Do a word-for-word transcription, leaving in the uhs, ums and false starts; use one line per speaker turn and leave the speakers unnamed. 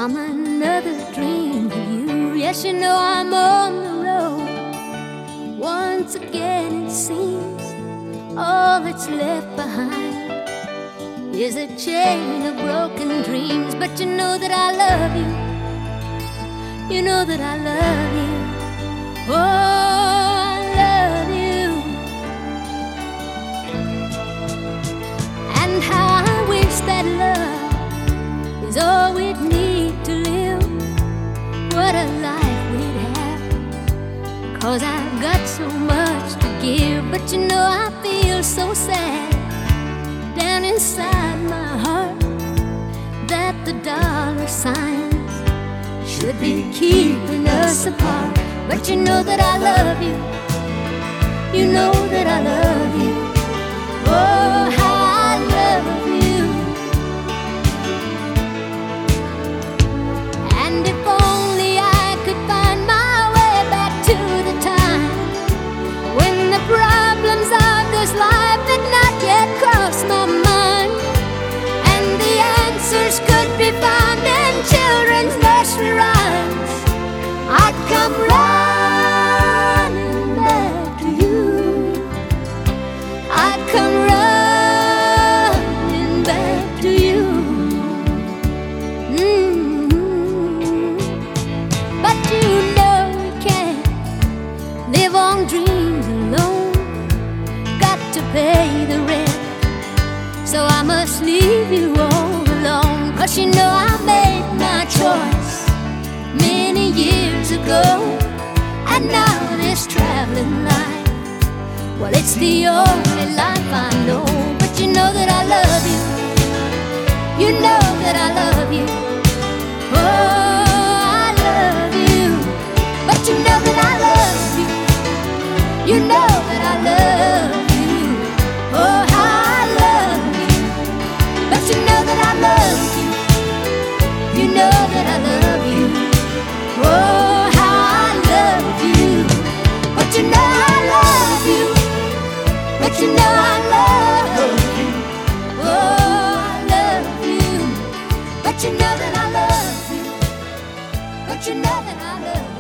I'm another dream to you. Yes, you know I'm on the road. Once again it seems all that's left behind is a chain of broken dreams. But you know that I love you. You know that I love you. Oh, I love you. And how I wish that love is all we'd need to live. What a life we'd have, 'cause I've got so much to give. But you know I feel so sad down inside my heart that the dollar signs should be keeping us apart. But you know that I love you. You know that I love you. Oh, how I love you. And if only I could find my way back to the time when the problems of this life had not yet crossed my mind, and the answers could be found in children's nursery rhymes, I'd come running back to you. I'd come running back to you. Mm-hmm. But you know we can't live on dreams alone. Got to pay the rent, so I must leave you all alone. 'Cause you know I made my choice many years ago, and now this traveling life, well, it's the only life I know. But you know that I love you. You know that I love you. Oh, I love you. But you know that I love you. You know that I love you. Oh, how I love you. But you know that I love you. You know that I love you. Oh, how I love you. But you know I love you. But you know I love you. Oh, I love you. But you know that I love you. But you know that I love you.